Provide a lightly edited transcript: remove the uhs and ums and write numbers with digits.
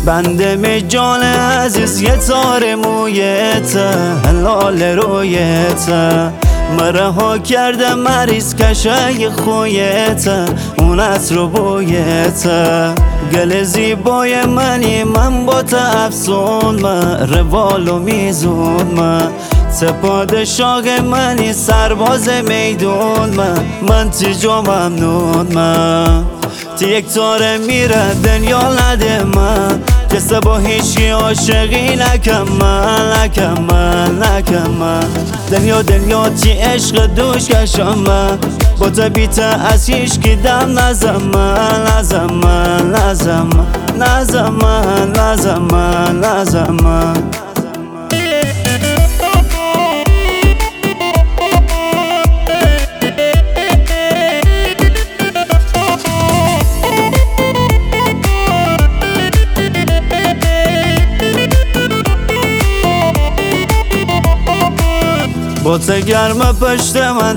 بنده جان عزیز یه تار مویته هلال رویته مرها کرده مریض کشای خویته اون عطر بویته گل زیبای منی من با تا افسون من روالو میزون من ته پادشاه منی سرباز میدون من تیجا ممنون من تی یک تاره میره دنیا نده من کسا با هیچی عاشقی نکم من دنیا تی عشق دوش کشم من با تا بیت از هیچ کی دم نزم من با تا گرم پشت من